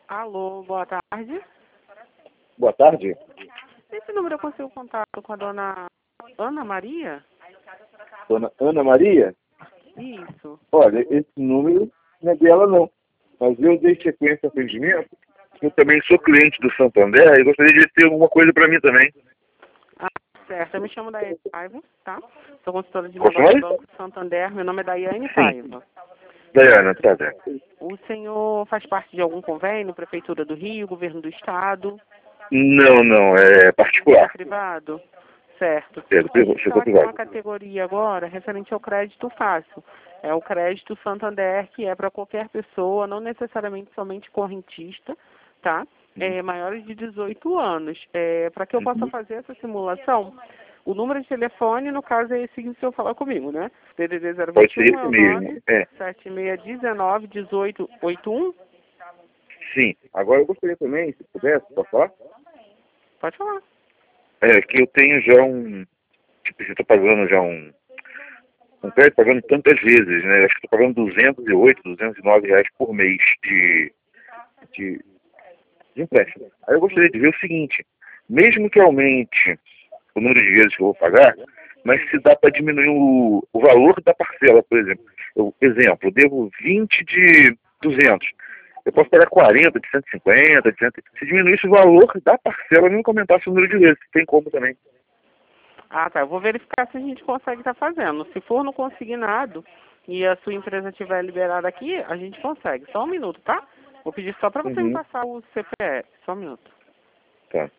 Alô, boa tarde. Boa tarde. Esse número eu consigo contato com a dona Ana Maria? Dona Ana Maria? Isso. Olha, esse número não é dela não. Mas eu dei sequência ao atendimento. Eu também sou cliente do Santander e gostaria de ter alguma coisa para mim também. Ah, certo. Eu me chamo Daiane Paiva, tá? Sou consultora de Qual negócio do foi? Banco Santander. Meu nome é Daiane Sim. Paiva. Daiana, tá certo. O senhor faz parte de algum convênio, Prefeitura do Rio, Governo do Estado? Não, é particular. Privado? Certo. É A gente setor está aqui numa privado. categoria agora referente ao crédito fácil. É o crédito Santander, que é para qualquer pessoa, não necessariamente somente correntista, tá? Maiores de 18 anos. Para que eu possa fazer essa simulação, o número de telefone, no caso, é esse que o senhor falar comigo, né? DDD Pode ser 021 é esse o mesmo. 9 7619 1881. Sim. Agora eu gostaria também, se pudesse, posso falar? Pode falar. Que eu tenho já tipo, eu estou pagando já um crédito pagando tantas vezes, né? Acho que estou pagando 208, 209 reais por mês de empréstimo. Aí eu gostaria de ver o seguinte, mesmo que aumente o número de vezes que eu vou pagar, mas se dá para diminuir o valor da parcela, por exemplo. Eu devo 20 de 200. Eu posso pagar 40 de 150, de 100. Se diminuísse o valor da parcela, não aumentasse o número de vezes. Tem como também. Ah, tá. Eu vou verificar se a gente consegue estar fazendo. Se for no consignado e a sua empresa estiver liberada aqui, a gente consegue. Só um minuto, tá? Vou pedir só para você me Uhum. passar o CPF. Só um minuto. Tá.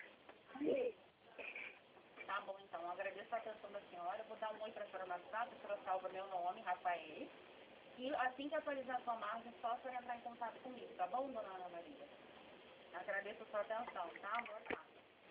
Tá bom, então. Eu agradeço a atenção da senhora. Eu vou dar um oi para a senhora no WhatsApp. A senhora salva meu nome, Rafael. E assim que atualizar a sua margem, só a senhora entrar em contato comigo, tá bom, dona Ana Maria? Agradeço a sua atenção, tá? Boa tarde.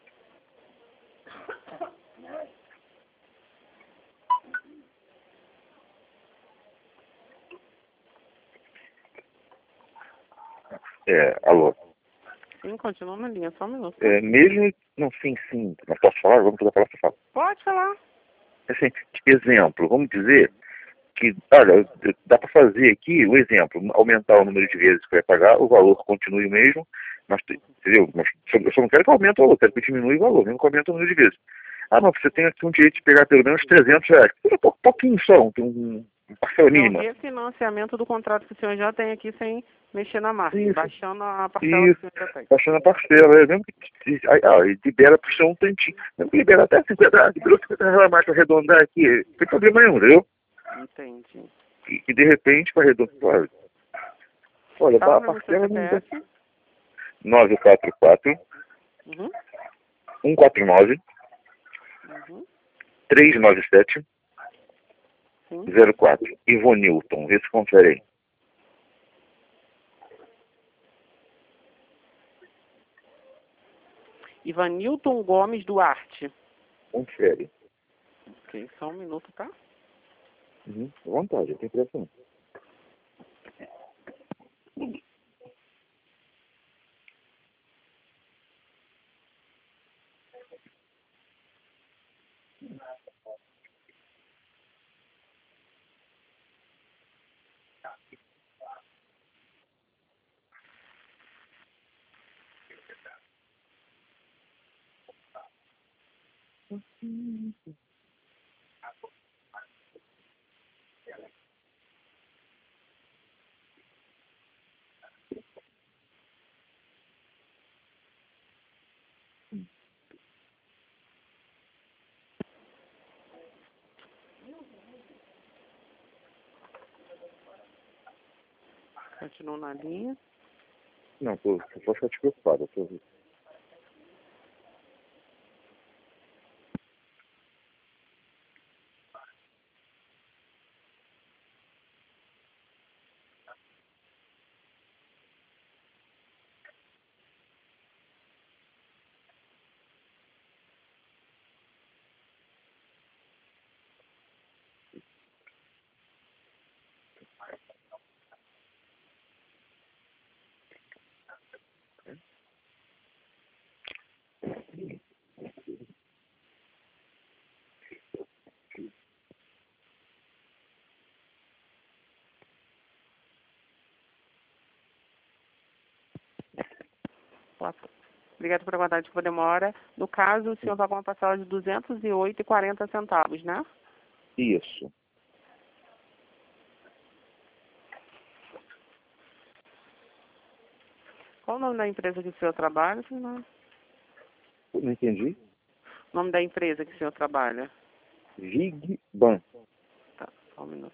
Alô. Sim, continua na linha. Só um minuto, tá? Mesmo... Não, sim. Mas posso falar? Vamos poder falar, você fala. Pode falar. Assim, exemplo, vamos dizer que, olha, dá para fazer aqui o exemplo, aumentar o número de vezes que vai pagar, o valor continue o mesmo, mas, entendeu? Mas eu só não quero que aumente o valor, quero que diminua o valor, mesmo que aumente o número de vezes. Ah, não, você tem aqui um direito de pegar pelo menos 300 reais. Pouquinho só, um parcela É o mínima. refinanciamento do contrato que o senhor já tem aqui sem mexer na margem, Isso, baixando a parcela que o senhor já tem. baixando a parcela, mesmo que libera por ser um tantinho, mesmo que libera até 50 reais, liberou 50 reais a mais para arredondar aqui, não tem problema nenhum, entendeu? Entendi. E de repente, para arredondar, olha, Fala a para mim seu parcela não dá. CPF. 944 Uhum. 149 Uhum. 397 Sim. 04. Ivonilton, vê se confere aí. Ivanilton Gomes Duarte. Confere. Ok, só um minuto, tá? À vontade, tem pressa não. Continua na linha. Não, tô só ficar te preocupado. Obrigado por aguardar a demora. No caso, o senhor pagou uma parcela de R$ 208,40, né? Isso. Qual o nome da empresa que o senhor trabalha, senhor? Não entendi. O nome da empresa que o senhor trabalha? Vigban. Tá, só um minuto.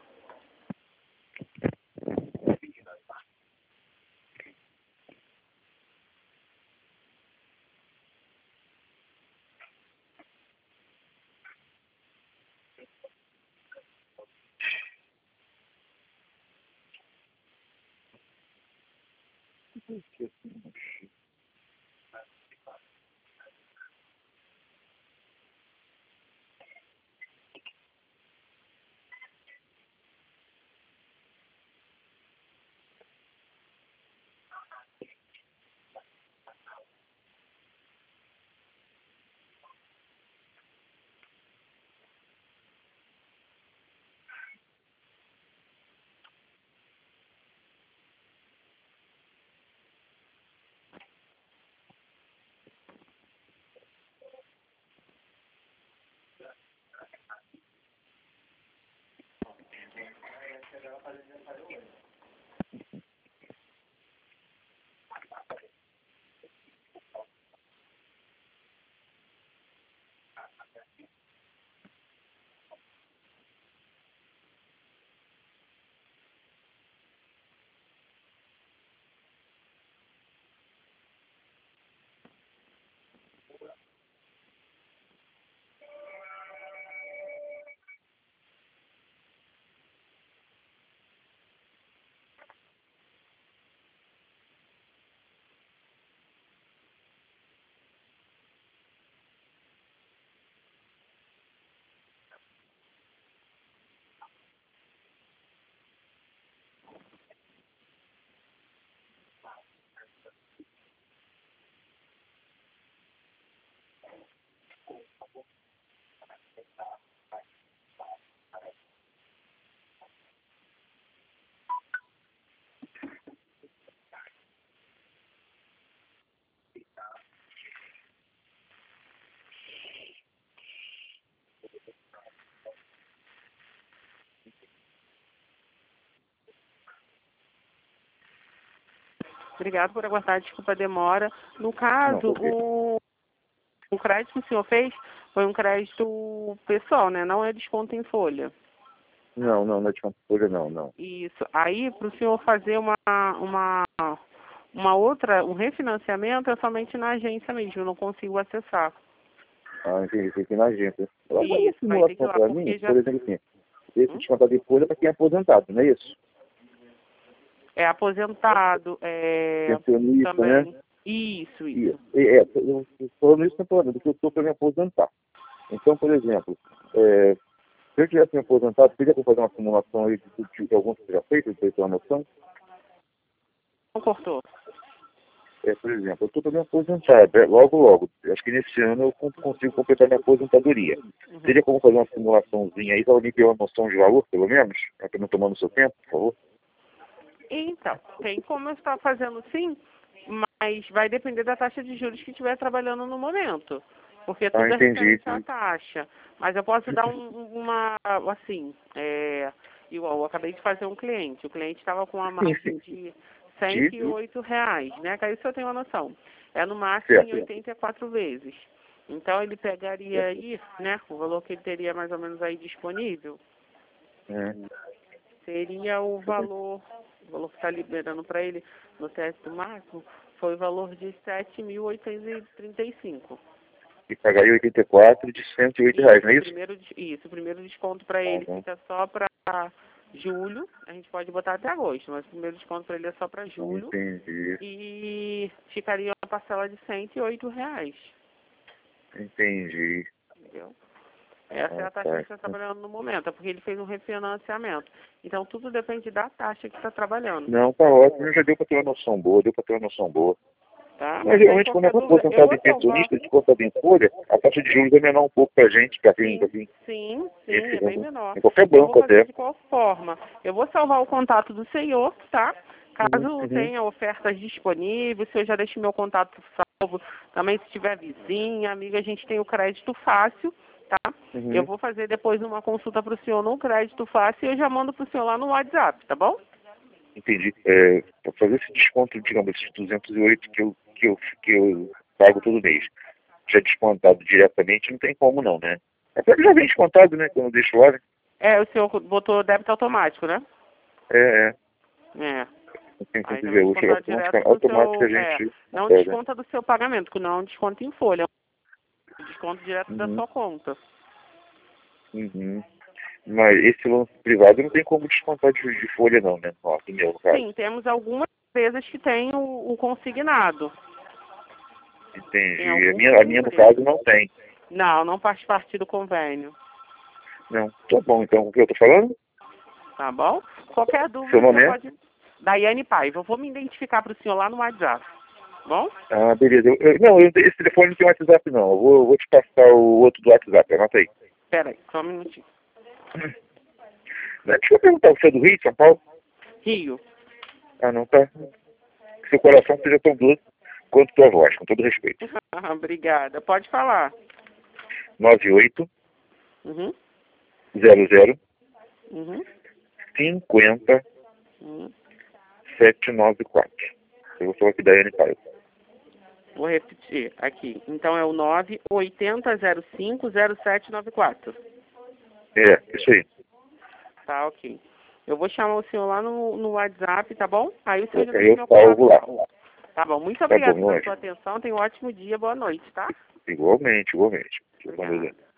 Obrigado por aguardar, desculpa a demora. No caso, o crédito que o senhor fez foi um crédito pessoal, né? Não é desconto em folha. Não é de folha, não. Isso. Aí, para o senhor fazer um refinanciamento, é somente na agência mesmo, eu não consigo acessar. Ah, entendi, tem que ir na agência. Isso, vai ter que ir lá, para porque mim, já... por exemplo, assim, esse descontado de folha é para quem é aposentado, não é isso? É aposentado, Pensionista, também. né? Isso. Eu falando isso, estou falando do que eu estou para me aposentar. Então, por exemplo, se eu tivesse me aposentado, teria que fazer uma simulação aí de algum que já feito, para ter uma noção? Não cortou. Por exemplo, eu estou para me aposentar, logo. Acho que nesse ano eu consigo completar minha aposentadoria. Teria como fazer uma simulaçãozinha aí, para alguém ter uma noção de valor, pelo menos? Para não tomar no seu tempo, por favor? Então, tem como eu estar fazendo sim, mas vai depender da taxa de juros que estiver trabalhando no momento. Porque tudo é Entendi. referente à taxa. Mas eu posso dar igual, eu acabei de fazer um cliente. O cliente estava com uma margem de R$ 108, né? Que aí o senhor tem uma noção. É no máximo em 84 vezes. Então ele pegaria aí, né? O valor que ele teria mais ou menos aí disponível. Seria o valor que está liberando para ele no teto máximo, foi o valor de R$ 7.835. E pagaria 84 de R$ 108, não é isso? O primeiro desconto para ele fica só para julho, a gente pode botar até agosto, mas o primeiro desconto para ele é só para julho. Entendi. E ficaria uma parcela de R$ 108. Entendi. Entendeu? Essa é a taxa que está trabalhando no momento, é porque ele fez um refinanciamento. Então, tudo depende da taxa que está trabalhando. Não, tá ótimo, já deu para ter uma noção boa, Tá? Mas geralmente, quando é aposentado em pensionista, descontado em folha, a taxa de juros é menor um pouco para a gente, para quem... Sim, é bem menor. Em qualquer Eu vou banco fazer até. de qual forma? Eu vou salvar o contato do senhor, tá? Caso tenha ofertas disponíveis, se eu já deixo meu contato salvo, também se tiver vizinha, amiga, a gente tem o crédito fácil, tá? Eu vou fazer depois uma consulta para o senhor no crédito fácil e eu já mando para o senhor lá no WhatsApp, tá bom? Entendi. Para fazer esse desconto, digamos, esses 208 que eu pago todo mês, já descontado diretamente, não tem como não, né? Até que já vem descontado, né? Quando eu deixo lá, né? O senhor botou débito automático, né? É. É. Não tem como Aí já dizer, vai hoje descontar direto do automático a seu... gente não pega. desconta do seu pagamento, que não é um desconto em folha, é um desconto direto da sua conta. Mas esse lance privado não tem como descontar de folha não, né? Ó, no meu caso. Sim, temos algumas empresas que têm o consignado. Entendi. Tem A minha, no caso, não tem. Não faz parte do convênio. Não. Tá bom, então, o que eu tô falando? Tá bom? Qualquer dúvida, Seu nome você é? pode... Daiane Paiva. Eu vou me identificar para o senhor lá no WhatsApp. Bom? Ah, beleza. Esse telefone não tem WhatsApp, não. Eu vou te passar o outro do WhatsApp. Anota aí. Espera aí, só um minutinho. Deixa eu perguntar, você é do Rio, São Paulo? Rio. Ah, não, tá. Que seu coração seja tão doce quanto tua voz, com todo respeito. Obrigada. Pode falar. 98 Uhum. 00 Uhum. 50 Uhum. 794. Eu vou falar aqui da Daiane Paiva. Vou repetir aqui. Então é o 980050794. Isso aí. Tá, ok. Eu vou chamar o senhor lá no WhatsApp, tá bom? Aí o senhor já Aí deixa eu meu salvo lá. contato. Tá bom. Muito Tá obrigada bom, pela anjo. sua atenção. Tenha um ótimo dia. Boa noite, tá? Igualmente. Obrigada.